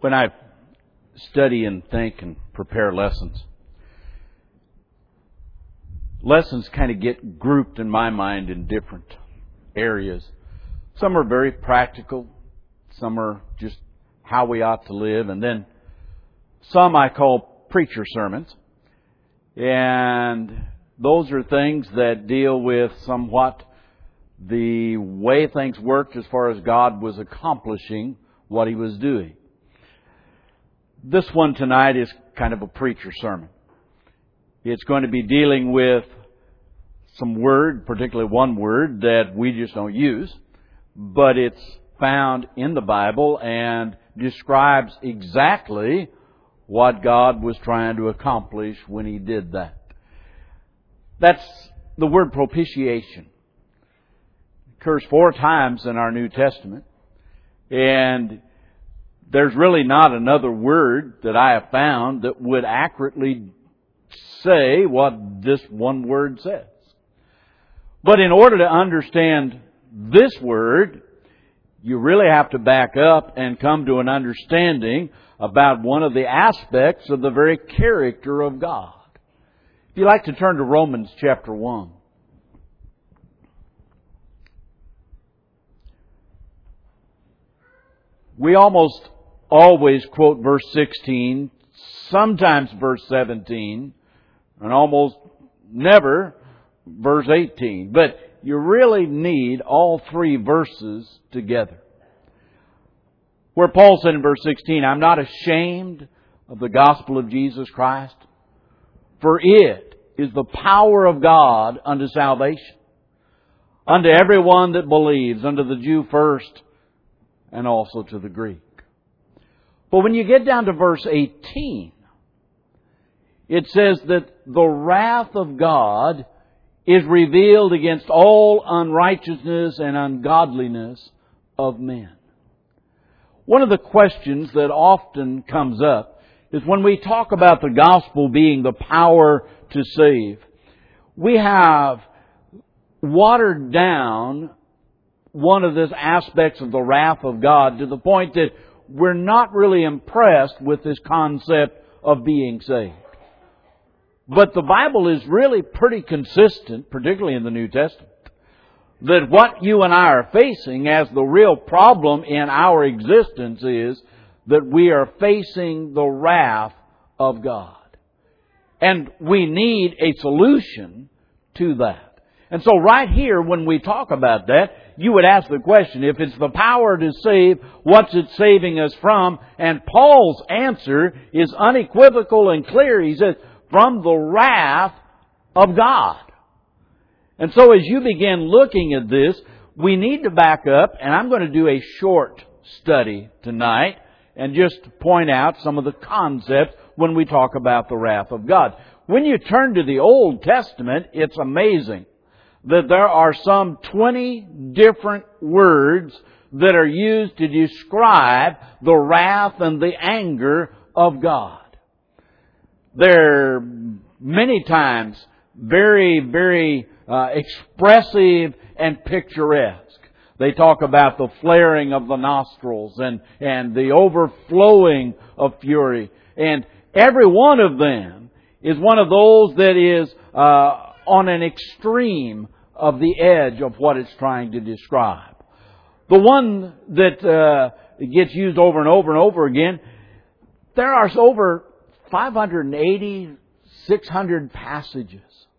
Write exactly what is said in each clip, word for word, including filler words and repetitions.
When I study and think and prepare lessons, lessons kind of get grouped in my mind in different areas. Some are very practical. Some are just how we ought to live. And then some I call preacher sermons. And those are things that deal with somewhat the way things worked as far as God was accomplishing what He was doing. This one tonight is kind of a preacher sermon. It's going to be dealing with some word, particularly one word that we just don't use, but it's found in the Bible and describes exactly what God was trying to accomplish when He did that. That's the word propitiation. It occurs four times in our New Testament, and there's really not another word that I have found that would accurately say what this one word says. But in order to understand this word, you really have to back up and come to an understanding about one of the aspects of the very character of God. If you'd like to turn to Romans chapter one. We almost always quote verse sixteen, sometimes verse seventeen, and almost never verse eighteen. But you really need all three verses together. Where Paul said in verse sixteen, I'm not ashamed of the gospel of Jesus Christ, for it is the power of God unto salvation, unto everyone that believes, unto the Jew first, and also to the Greek. But when you get down to verse eighteen, it says that the wrath of God is revealed against all unrighteousness and ungodliness of men. One of the questions that often comes up is when we talk about the gospel being the power to save, we have watered down one of the aspects of the wrath of God to the point that we're not really impressed with this concept of being saved. But the Bible is really pretty consistent, particularly in the New Testament, that what you and I are facing as the real problem in our existence is that we are facing the wrath of God. And we need a solution to that. And so right here, when we talk about that, you would ask the question, if it's the power to save, what's it saving us from? And Paul's answer is unequivocal and clear. He says, from the wrath of God. And so as you begin looking at this, we need to back up, and I'm going to do a short study tonight and just point out some of the concepts when we talk about the wrath of God. When you turn to the Old Testament, it's amazing that there are some twenty different words that are used to describe the wrath and the anger of God. They're many times very, very uh, expressive and picturesque. They talk about the flaring of the nostrils and, and the overflowing of fury. And every one of them is one of those that is uh, on an extreme of the edge of what it's trying to describe. The one that uh, gets used over and over and over again, there are over five hundred eighty, six hundred passages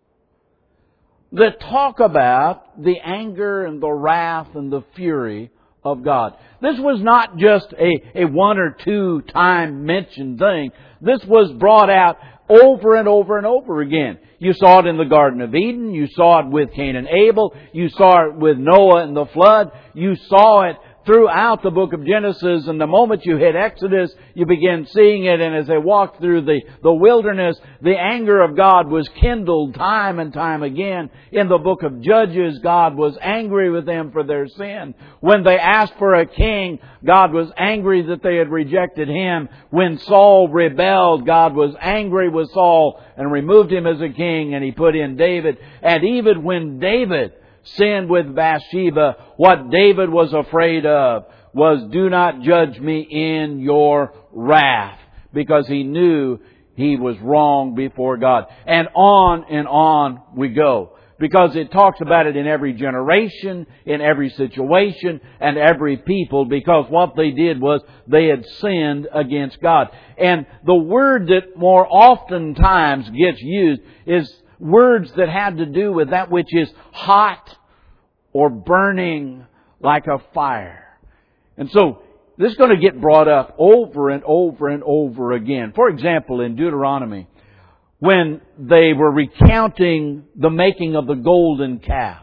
that talk about the anger and the wrath and the fury of God. This was not just a, a one or two time mentioned thing. This was brought out over and over and over again. You saw it in the Garden of Eden. You saw it with Cain and Abel. You saw it with Noah and the flood. You saw it throughout the book of Genesis, and the moment you hit Exodus, you begin seeing it, and as they walked through the, the wilderness, the anger of God was kindled time and time again. In the book of Judges, God was angry with them for their sin. When they asked for a king, God was angry that they had rejected Him. When Saul rebelled, God was angry with Saul and removed him as a king, and He put in David. And even when David sinned with Bathsheba, what David was afraid of was, "Do not judge me in your wrath," because he knew he was wrong before God. And on and on we go. Because it talks about it in every generation, in every situation, and every people, because what they did was they had sinned against God. And the word that more oftentimes gets used is words that had to do with that which is hot or burning like a fire. And so, this is going to get brought up over and over and over again. For example, in Deuteronomy, when they were recounting the making of the golden calf,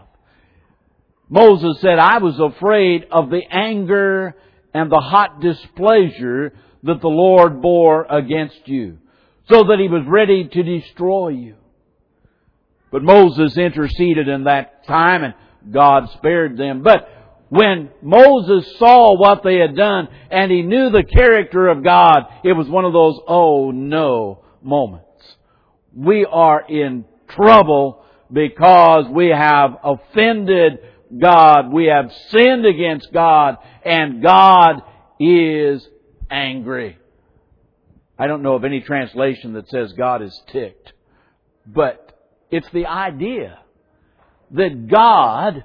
Moses said, "I was afraid of the anger and the hot displeasure that the Lord bore against you, so that He was ready to destroy you." But Moses interceded in that time, and God spared them. But when Moses saw what they had done, and he knew the character of God, it was one of those "oh no" moments. We are in trouble because we have offended God. We have sinned against God, and God is angry. I don't know of any translation that says God is ticked, but it's the idea that God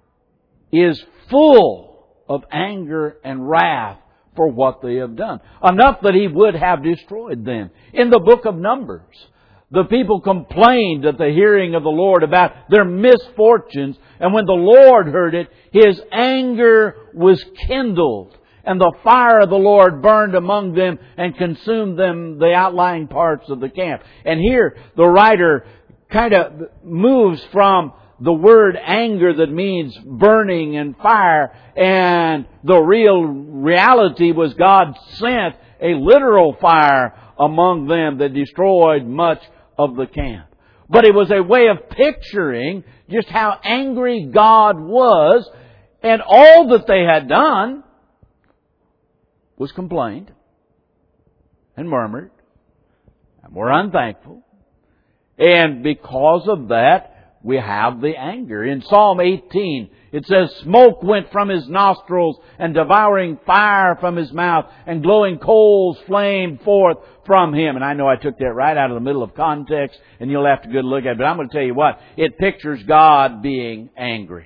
is full of anger and wrath for what they have done. Enough that He would have destroyed them. In the book of Numbers, the people complained at the hearing of the Lord about their misfortunes, and when the Lord heard it, His anger was kindled, and the fire of the Lord burned among them and consumed them, the outlying parts of the camp. And here the writer kind of moves from the word anger that means burning and fire, and the real reality was God sent a literal fire among them that destroyed much of the camp. But it was a way of picturing just how angry God was, and all that they had done was complained and murmured and were unthankful. And because of that, we have the anger. In Psalm eighteen, it says, "Smoke went from His nostrils, and devouring fire from His mouth, and glowing coals flamed forth from Him." And I know I took that right out of the middle of context, and you'll have to go look at it. But I'm going to tell you what, it pictures God being angry.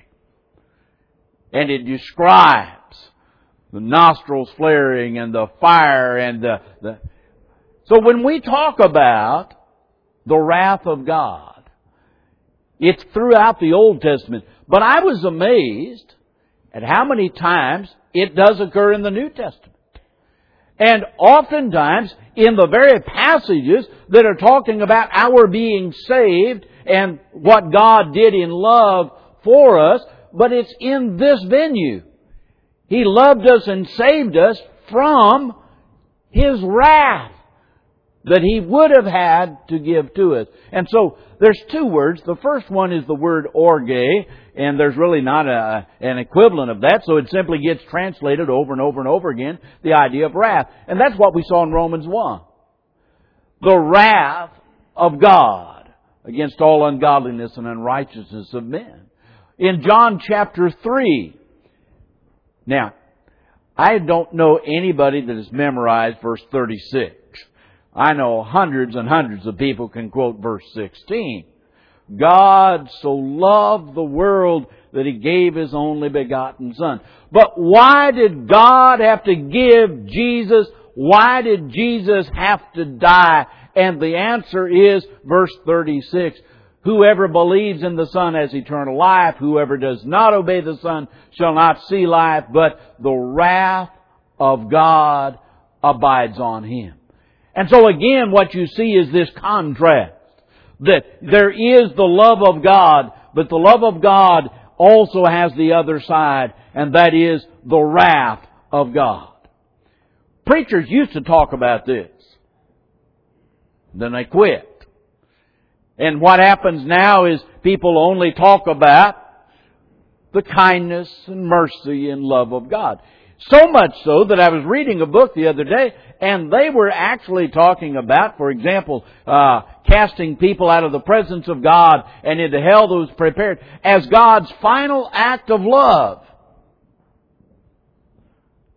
And it describes the nostrils flaring and the fire and the... the so when we talk about the wrath of God, it's throughout the Old Testament. But I was amazed at how many times it does occur in the New Testament. And oftentimes in the very passages that are talking about our being saved and what God did in love for us, but it's in this venue. He loved us and saved us from His wrath that He would have had to give to us. And so there's two words. The first one is the word orge, and there's really not a, an equivalent of that, so it simply gets translated over and over and over again, the idea of wrath. And that's what we saw in Romans one. The wrath of God against all ungodliness and unrighteousness of men. In John chapter three. Now, I don't know anybody that has memorized verse thirty-six. I know hundreds and hundreds of people can quote verse sixteen. God so loved the world that He gave His only begotten Son. But why did God have to give Jesus? Why did Jesus have to die? And the answer is verse thirty-six. Whoever believes in the Son has eternal life. Whoever does not obey the Son shall not see life, but the wrath of God abides on him. And so again, what you see is this contrast. That there is the love of God, but the love of God also has the other side, and that is the wrath of God. Preachers used to talk about this. Then they quit. And what happens now is people only talk about the kindness and mercy and love of God. So much so that I was reading a book the other day, and they were actually talking about, for example, uh, casting people out of the presence of God and into hell that was prepared as God's final act of love.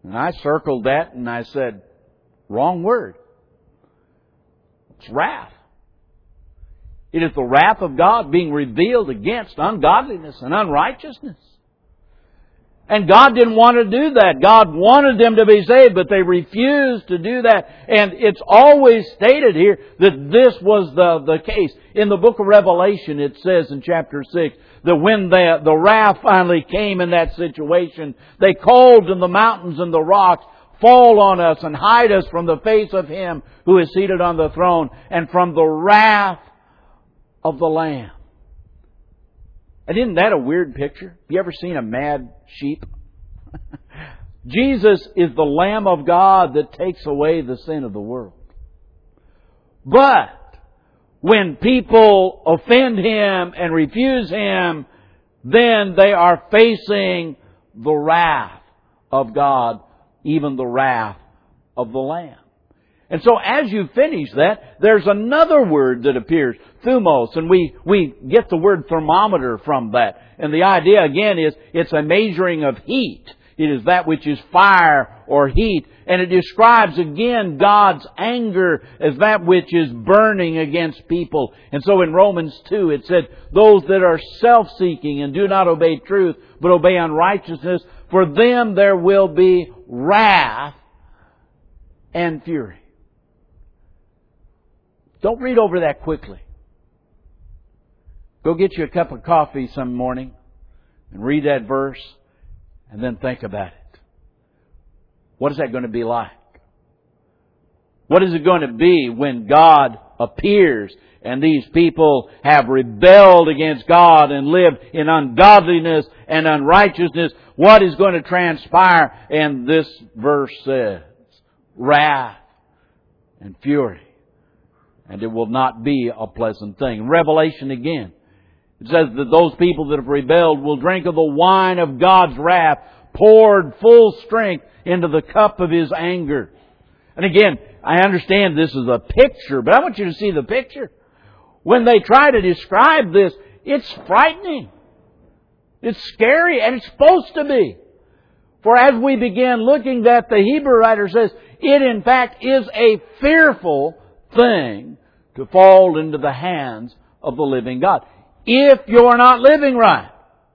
And I circled that and I said, wrong word. It's wrath. It is the wrath of God being revealed against ungodliness and unrighteousness. And God didn't want to do that. God wanted them to be saved, but they refused to do that. And it's always stated here that this was the, the case. In the book of Revelation, it says in chapter six that when the, the wrath finally came in that situation, they called to the mountains and the rocks, fall on us and hide us from the face of Him who is seated on the throne and from the wrath of the Lamb. And isn't that a weird picture? Have you ever seen a mad sheep? Jesus is the Lamb of God that takes away the sin of the world. But when people offend Him and refuse Him, then they are facing the wrath of God, even the wrath of the Lamb. And so as you finish that, there's another word that appears, thumos, and we, we get the word thermometer from that. And the idea again is it's a measuring of heat. It is that which is fire or heat. And it describes again God's anger as that which is burning against people. And so in Romans two it said, those that are self-seeking and do not obey truth, but obey unrighteousness, for them there will be wrath and fury. Don't read over that quickly. Go get you a cup of coffee some morning and read that verse and then think about it. What is that going to be like? What is it going to be when God appears and these people have rebelled against God and lived in ungodliness and unrighteousness? What is going to transpire? And this verse says, wrath and fury. And it will not be a pleasant thing. Revelation again. It says that those people that have rebelled will drink of the wine of God's wrath, poured full strength into the cup of His anger. And again, I understand this is a picture, but I want you to see the picture. When they try to describe this, it's frightening. It's scary, and it's supposed to be. For as we begin looking at, the Hebrew writer says, it in fact is a fearful thing to fall into the hands of the living God, if you're not living right.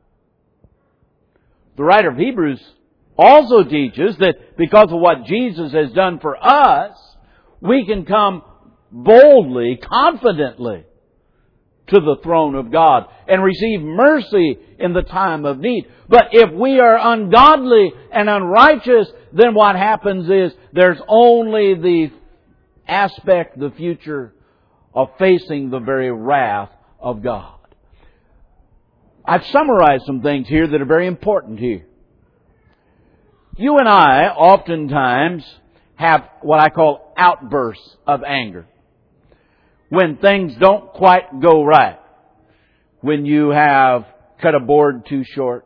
The writer of Hebrews also teaches that because of what Jesus has done for us, we can come boldly, confidently to the throne of God and receive mercy in the time of need. But if we are ungodly and unrighteous, then what happens is there's only the aspect, the future of facing the very wrath of God. I've summarized some things here that are very important here. You and I oftentimes have what I call outbursts of anger. When things don't quite go right. When you have cut a board too short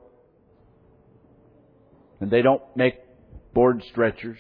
and they don't make board stretchers.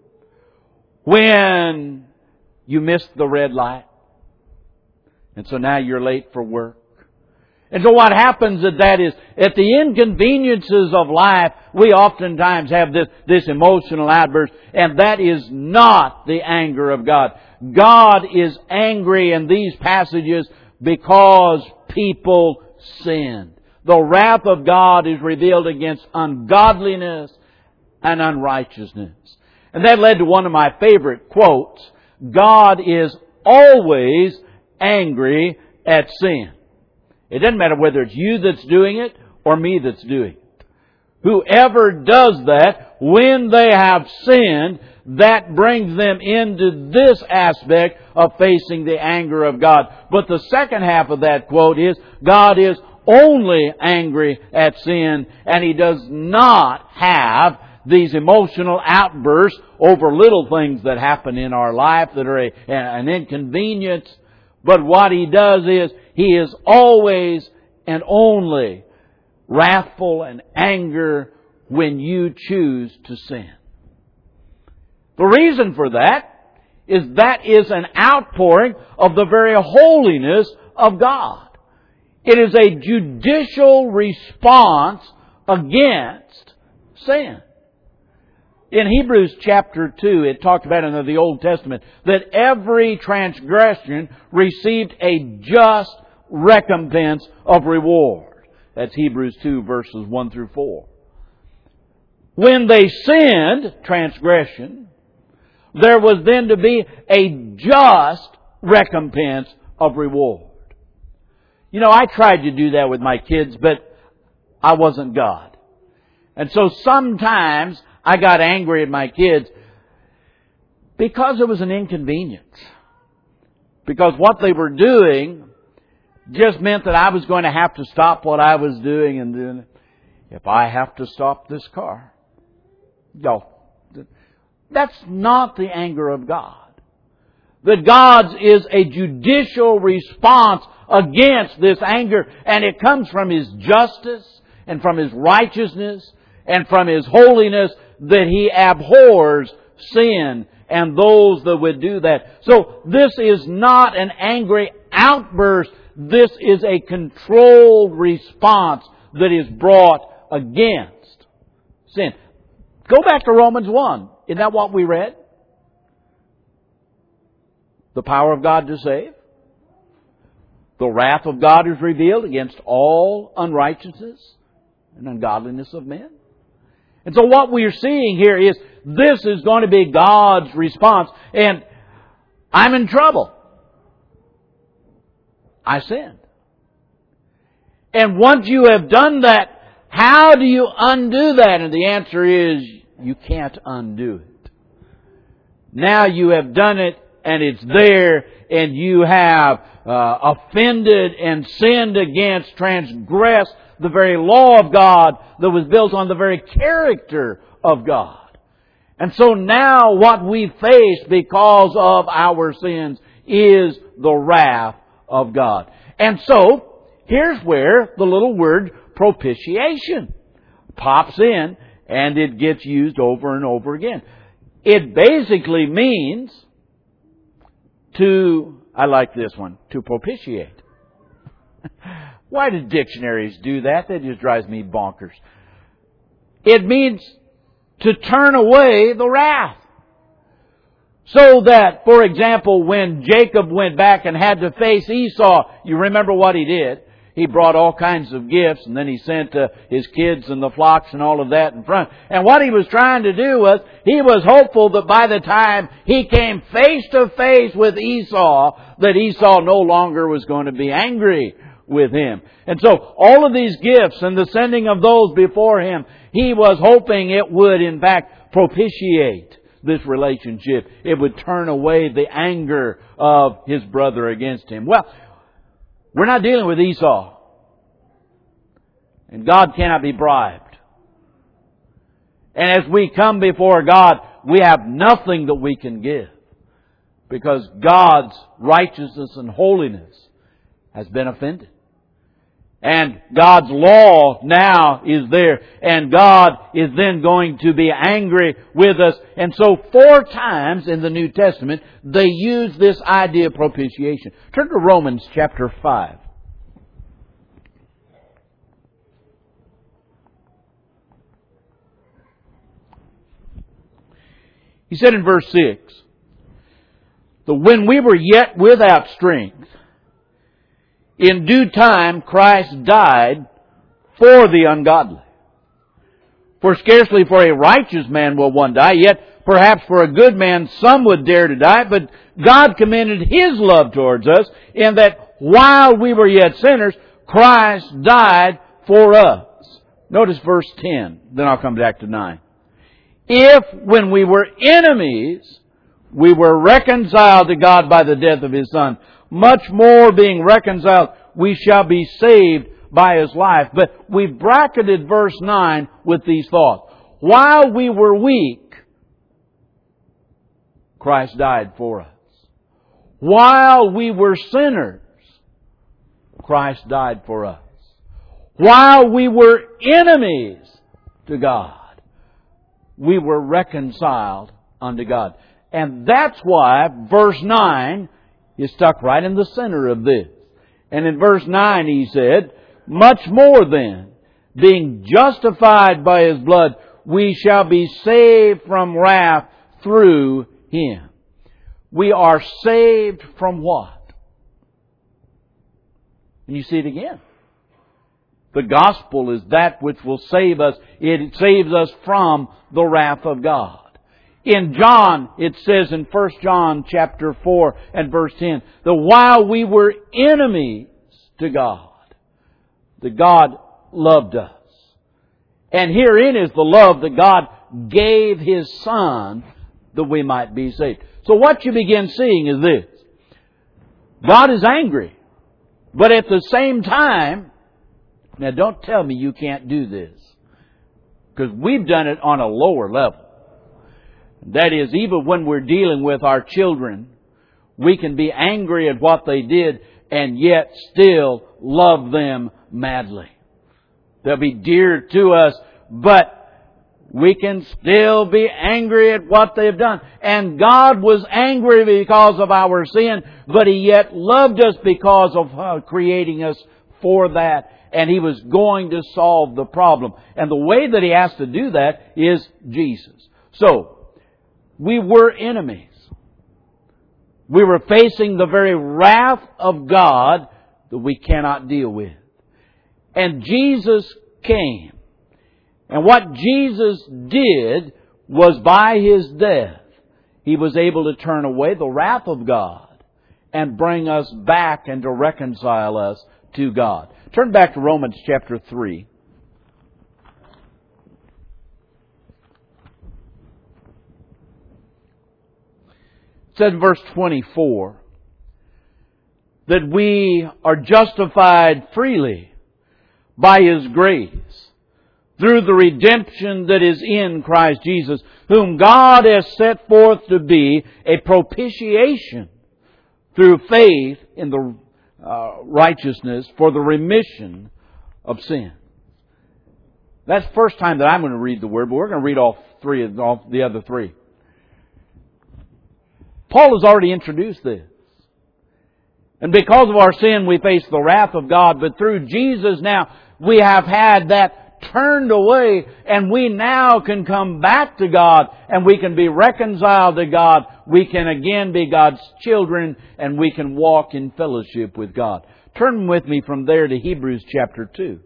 When you missed the red light and so now you're late for work. And so what happens at that is, at the inconveniences of life, we oftentimes have this, this emotional outburst, and that is not the anger of God. God is angry in these passages because people sinned. The wrath of God is revealed against ungodliness and unrighteousness. And that led to one of my favorite quotes. God is always angry at sin. It doesn't matter whether it's you that's doing it or me that's doing it. Whoever does that, when they have sinned, that brings them into this aspect of facing the anger of God. But the second half of that quote is, God is only angry at sin, and He does not have these emotional outbursts over little things that happen in our life that are a, an inconvenience. But what He does is, He is always and only wrathful and anger when you choose to sin. The reason for that is that is an outpouring of the very holiness of God. It is a judicial response against sin. In Hebrews chapter two, it talked about in the Old Testament that every transgression received a just recompense of reward. That's Hebrews two verses one through four. When they sinned, transgression, there was then to be a just recompense of reward. You know, I tried to do that with my kids, but I wasn't God. And so sometimes I got angry at my kids because it was an inconvenience. Because what they were doing just meant that I was going to have to stop what I was doing and then if I have to stop this car. No. That's not the anger of God. That God's is a judicial response against this anger, and it comes from His justice and from His righteousness and from His holiness, that He abhors sin and those that would do that. So this is not an angry outburst. This is a controlled response that is brought against sin. Go back to Romans one. Isn't that what we read? The power of God to save. The wrath of God is revealed against all unrighteousness and ungodliness of men. And so what we are seeing here is this is going to be God's response. And I'm in trouble. I sinned. And once you have done that, how do you undo that? And the answer is, you can't undo it. Now you have done it, and it's there, and you have uh, offended and sinned against, transgressed the very law of God that was built on the very character of God. And so now what we face because of our sins is the wrath of God. And so, here's where the little word propitiation pops in, and it gets used over and over again. It basically means to, I like this one, to propitiate. Why do dictionaries do that? That just drives me bonkers. It means to turn away the wrath. So that, for example, when Jacob went back and had to face Esau, you remember what he did? He brought all kinds of gifts, and then he sent uh, his kids and the flocks and all of that in front. And what he was trying to do was, he was hopeful that by the time he came face to face with Esau, that Esau no longer was going to be angry with him. And so, all of these gifts and the sending of those before him, he was hoping it would, in fact, propitiate this relationship. It would turn away the anger of his brother against him. Well, we're not dealing with Esau. And God cannot be bribed. And as we come before God, we have nothing that we can give. Because God's righteousness and holiness has been offended. And God's law now is there. And God is then going to be angry with us. And so four times in the New Testament, they use this idea of propitiation. Turn to Romans chapter five. He said in verse six, that when we were yet without strength, in due time Christ died for the ungodly. For scarcely for a righteous man will one die, yet perhaps for a good man some would dare to die. But God commended His love towards us in that while we were yet sinners, Christ died for us. Notice verse ten, then I'll come back to nine. If when we were enemies, we were reconciled to God by the death of His Son, much more being reconciled, we shall be saved by His life. But we bracketed verse nine with these thoughts. While we were weak, Christ died for us. While we were sinners, Christ died for us. While we were enemies to God, we were reconciled unto God. And that's why verse nine is stuck right in the center of this. And in verse nine he said, much more then, being justified by His blood, we shall be saved from wrath through Him. We are saved from what? And you see it again. The gospel is that which will save us. It saves us from the wrath of God. In John, it says in First John chapter four and verse ten, that while we were enemies to God, that God loved us. And herein is the love that God gave His Son that we might be saved. So what you begin seeing is this. God is angry. But at the same time, now don't tell me you can't do this. Because we've done it on a lower level. That is, even when we're dealing with our children, we can be angry at what they did and yet still love them madly. They'll be dear to us, but we can still be angry at what they've done. And God was angry because of our sin, but He yet loved us because of uh, creating us for that. And He was going to solve the problem. And the way that He has to do that is Jesus. So, we were enemies. We were facing the very wrath of God that we cannot deal with. And Jesus came. And what Jesus did was by His death, He was able to turn away the wrath of God and bring us back and to reconcile us to God. Turn back to Romans chapter three. It says in verse twenty-four that we are justified freely by His grace through the redemption that is in Christ Jesus, whom God has set forth to be a propitiation through faith in the uh, righteousness for the remission of sin. That's the first time that I'm going to read the word, but we're going to read all three of all the other three. Paul has already introduced this. And because of our sin, we face the wrath of God. But through Jesus now, we have had that turned away. And we now can come back to God. And we can be reconciled to God. We can again be God's children. And we can walk in fellowship with God. Turn with me from there to Hebrews chapter two.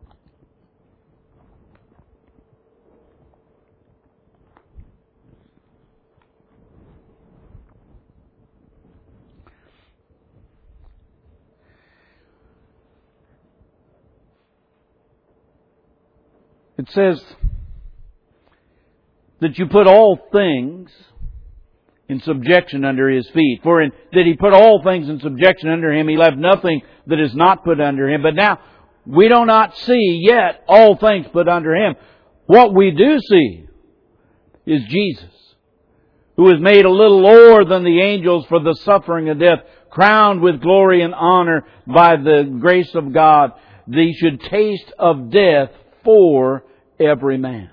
It says that you put all things in subjection under His feet. For in, that He put all things in subjection under Him, He left nothing that is not put under Him. But now, we do not see yet all things put under Him. What we do see is Jesus, who is made a little lower than the angels for the suffering of death, crowned with glory and honor by the grace of God, that He should taste of death for every man.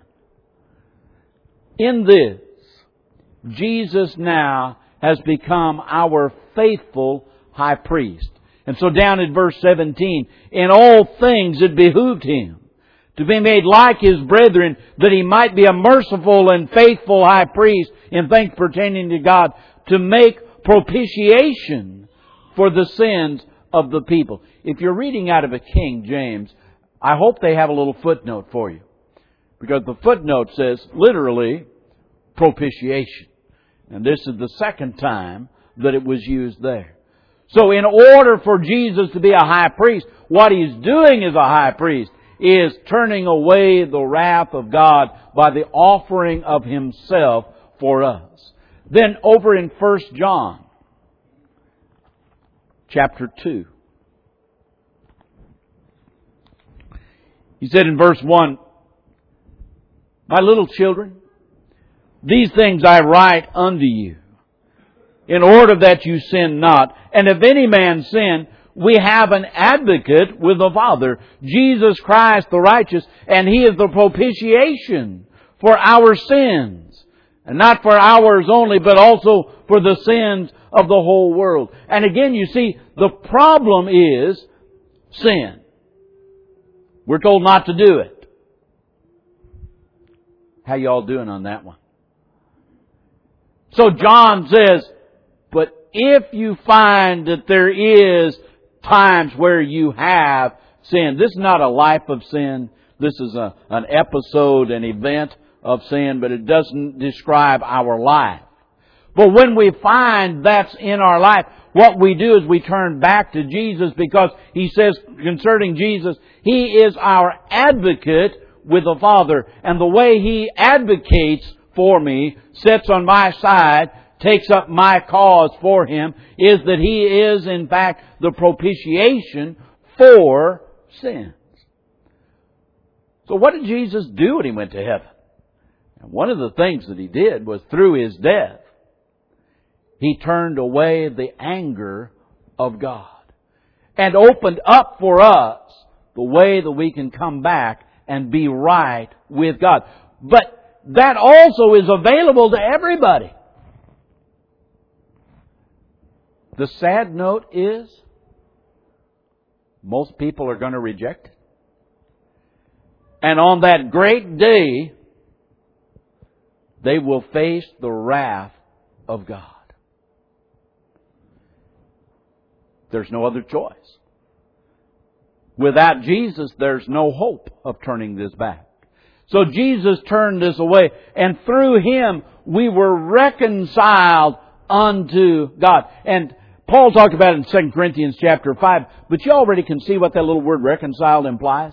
In this, Jesus now has become our faithful high priest. And so down in verse seventeen, in all things it behooved Him to be made like His brethren, that He might be a merciful and faithful high priest in things pertaining to God, to make propitiation for the sins of the people. If you're reading out of a King James, I hope they have a little footnote for you. Because the footnote says, literally, propitiation. And this is the second time that it was used there. So in order for Jesus to be a high priest, what He's doing as a high priest is turning away the wrath of God by the offering of Himself for us. Then over in First John, chapter two. He said in verse one, my little children, these things I write unto you, in order that you sin not. And if any man sin, we have an advocate with the Father, Jesus Christ the righteous, and He is the propitiation for our sins. And not for ours only, but also for the sins of the whole world. And again, you see, the problem is sin. We're told not to do it. How y'all doing on that one? So John says, but if you find that there is times where you have sin, this is not a life of sin. This is a, an episode, an event of sin, but it doesn't describe our life. But when we find that's in our life, what we do is we turn back to Jesus, because He says concerning Jesus, He is our advocate with the Father. And the way He advocates for me, sits on my side, takes up my cause for Him, is that He is in fact the propitiation for sins. So what did Jesus do when He went to heaven? And one of the things that He did was through His death, He turned away the anger of God and opened up for us the way that we can come back and be right with God. But that also is available to everybody. The sad note is, most people are going to reject it. And on that great day, they will face the wrath of God. There's no other choice. Without Jesus, there's no hope of turning this back. So Jesus turned this away, and through Him we were reconciled unto God. And Paul talked about it in Second Corinthians chapter five, but you already can see what that little word reconciled implies.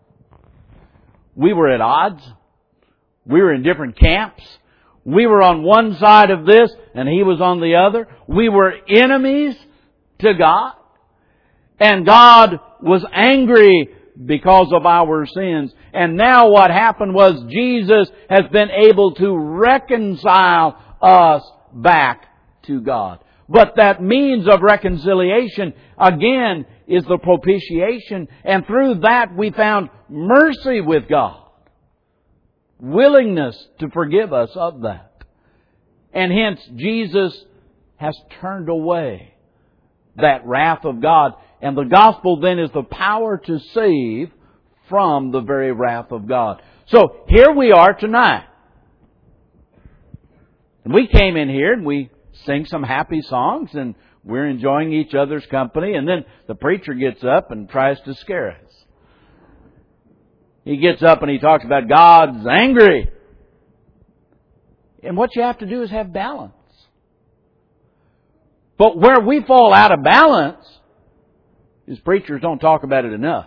We were at odds. We were in different camps. We were on one side of this, and He was on the other. We were enemies to God. And God was angry because of our sins. And now what happened was Jesus has been able to reconcile us back to God. But that means of reconciliation, again, is the propitiation. And through that we found mercy with God. Willingness to forgive us of that. And hence Jesus has turned away that wrath of God. And the gospel then is the power to save from the very wrath of God. So here we are tonight. And we came in here and we sing some happy songs and we're enjoying each other's company. And then the preacher gets up and tries to scare us. He gets up and he talks about God's angry. And what you have to do is have balance. But where we fall out of balance is preachers don't talk about it enough.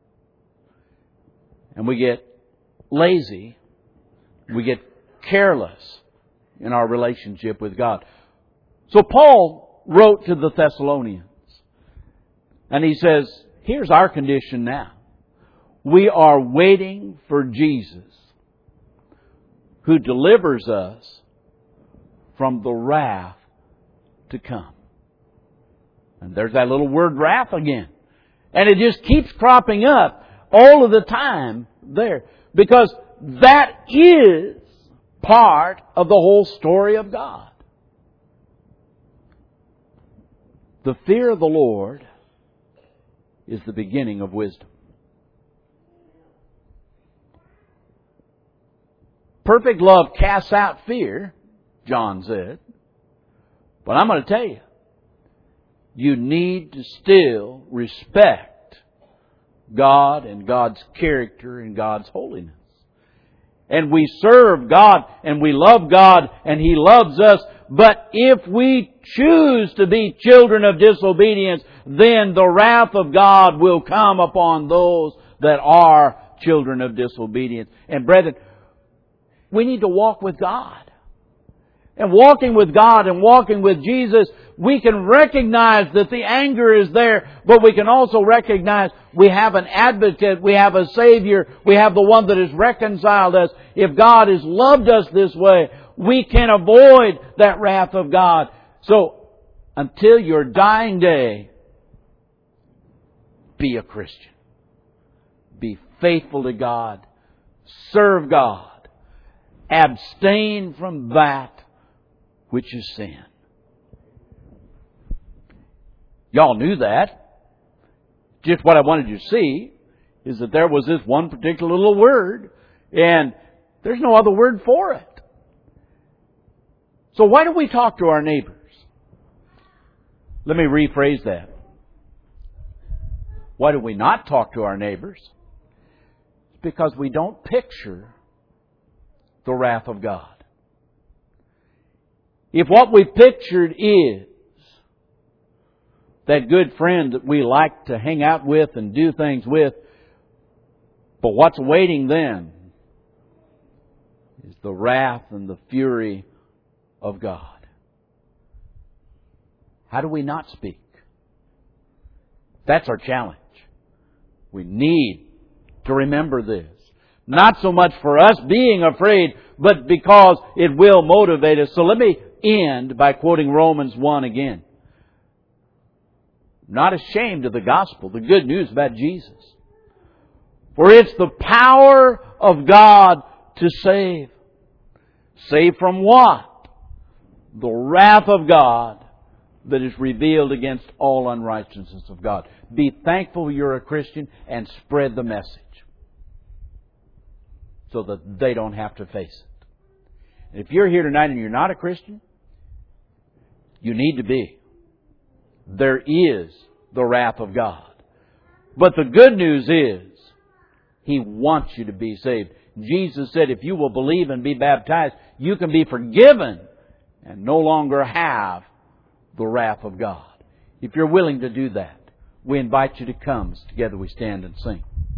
And we get lazy. We get careless in our relationship with God. So Paul wrote to the Thessalonians. And he says, here's our condition now. We are waiting for Jesus, who delivers us from the wrath to come. And there's that little word wrath again. And it just keeps cropping up all of the time there. Because that is part of the whole story of God. The fear of the Lord is the beginning of wisdom. Perfect love casts out fear, John said. But I'm going to tell you, you need to still respect God and God's character and God's holiness. And we serve God and we love God and He loves us. But if we choose to be children of disobedience, then the wrath of God will come upon those that are children of disobedience. And brethren, we need to walk with God. And walking with God and walking with Jesus, we can recognize that the anger is there, but we can also recognize we have an advocate, we have a Savior, we have the one that has reconciled us. If God has loved us this way, we can avoid that wrath of God. So, until your dying day, be a Christian. Be faithful to God. Serve God. Abstain from that which is sin. Y'all knew that. Just what I wanted you to see is that there was this one particular little word. And There's no other word for it. So why do we talk to our neighbors? Let me rephrase that. Why do we not talk to our neighbors? It's because we don't picture the wrath of God. If what we pictured is that good friend that we like to hang out with and do things with, but what's waiting then is the wrath and the fury of God. How do we not speak? That's our challenge. We need to remember this. Not so much for us being afraid, but because it will motivate us. So let me end by quoting Romans one again. Not ashamed of the gospel, the good news about Jesus. For it's the power of God to save. Save from what? The wrath of God that is revealed against all unrighteousness of God. Be thankful you're a Christian and spread the message so that they don't have to face it. And if you're here tonight and you're not a Christian, you need to be. There is the wrath of God. But the good news is, He wants you to be saved. Jesus said, if you will believe and be baptized, you can be forgiven and no longer have the wrath of God. If you're willing to do that, we invite you to come as together we stand and sing.